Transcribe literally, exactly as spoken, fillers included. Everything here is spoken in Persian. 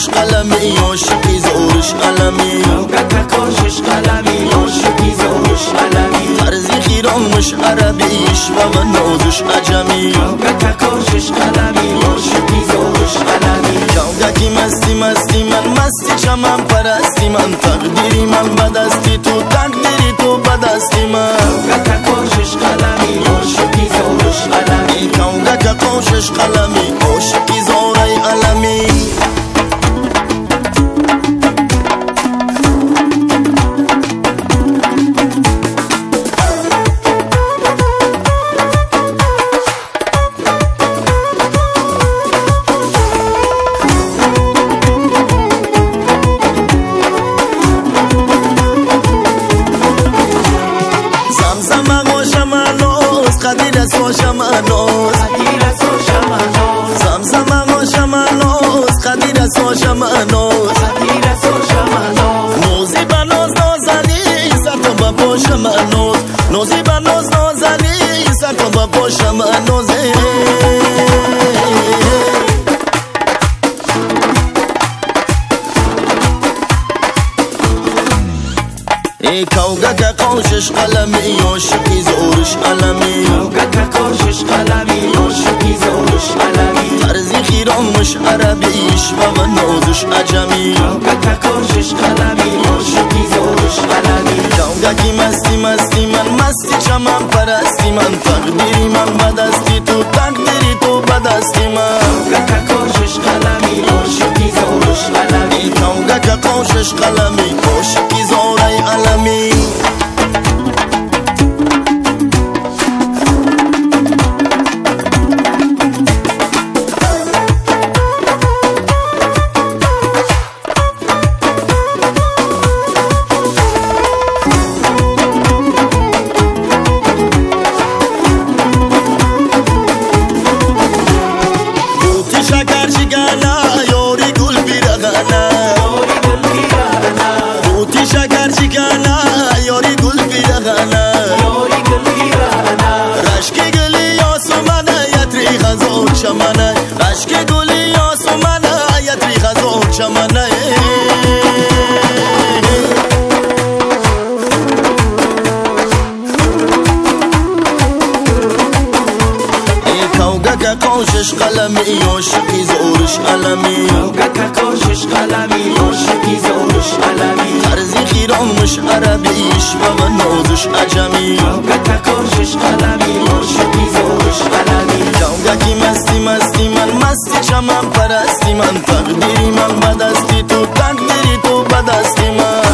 کاشش قلمی عاشقی زورش علمی کاوگه کاشش قلمی عاشقی زورش علمی طرزی خیرانش عربیش و من نازش عجمی کاوگه کاشش قلمی عاشقی زورش علمی کاوگه کی مستی مستی من مستی چمن پرستی من تقدیری من بدستی تو تقدیری تو بدستی من کاوگه کاشش قلمی عاشقی زورش علمی کاوگه کاشش قلمی عاشقی زورای علمی قدیر سو شمانوس قدیر سو شمانوس زمزم ما شمانوس قدیر سو شمانوس قدیر سو شمانوس نوزی بنوز نوزلی سر تو با پا شمانوس نوزی بنوز نوزلی سر تو با پا شمانوزه ای کاوگه کاشش قلمی عاشقی زورش علمی کاوگه کاشش قلمی عاشقی زورش علمی طرزی خیرانش عربیش و من نازش عجمی کاوگه کاشش قلمی عاشقی زورش علمی کاوگه کی مستی مستی من مستی چمن پرستی من تقدیری من بدستی تو تقدیری تو بدستی من کاوگه کاشش قلمی عاشقی زورش علمی کاوگه کاشش قلمی عاشقی زورای علمی چمنه عشق گلی آسمانه یتری خزور چمنه ای کاوگه کاشش قلمی عاشقی زورش علمی کاوگه کاشش قلمی عاشقی زورش علمی طرزی خیرانش عربیش و من نازش عجمی کاوگه کاشش قلمی عاشقی زورش علمی کاوگه کی مستی مستی من مستی چمن پرستی من تقدیری من بدستی تو تقدیری تو بدستی من